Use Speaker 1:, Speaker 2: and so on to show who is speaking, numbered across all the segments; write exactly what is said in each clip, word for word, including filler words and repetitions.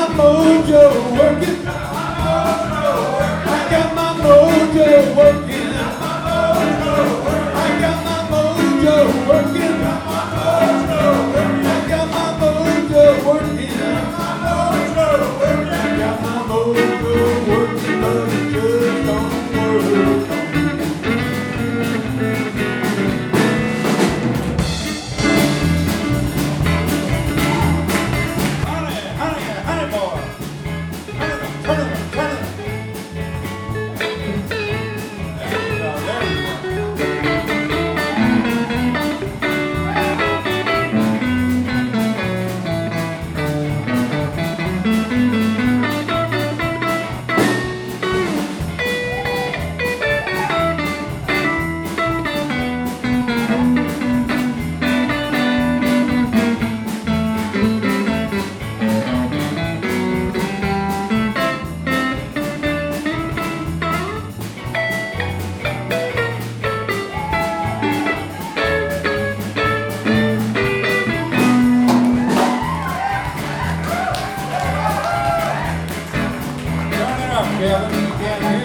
Speaker 1: mojo working. I got my mojo working. I got my mojo working. I got my mojo working. I got my mojo working, but it just don't work. Kevin, you can't hear.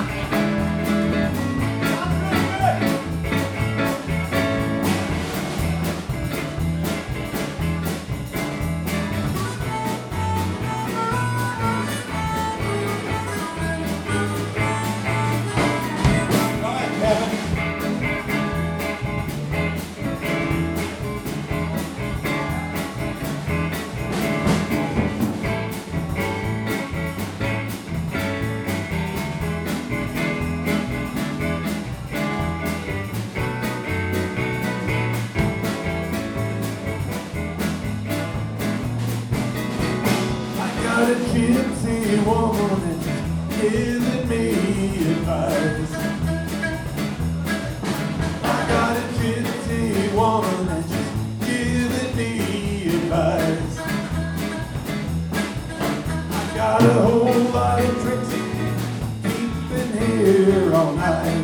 Speaker 1: Go ahead, Kevin. Got a gypsy woman giving me advice. I got a gypsy woman that's just giving me advice. I got a whole lot of tricks keeping here all night.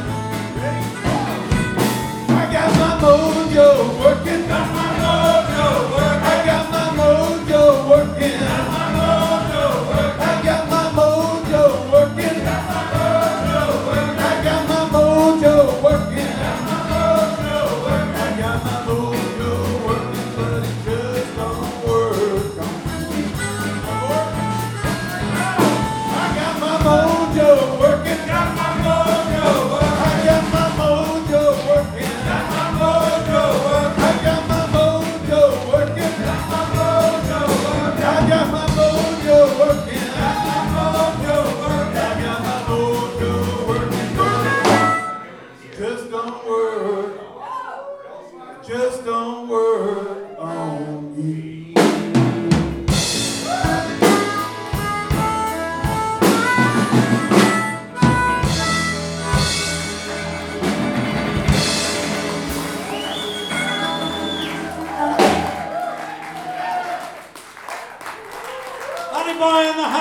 Speaker 1: I got my mojo working. Got my mojo working. I got my mojo working. Just don't work on me. Honey Boy in the house.